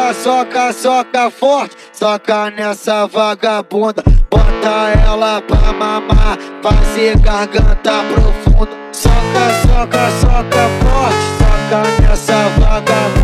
soca, soca, soca forte, soca nessa vagabunda. Bota ela pra mamar, fazer garganta profunda. Soca, soca, soca forte, soca nessa vagabunda.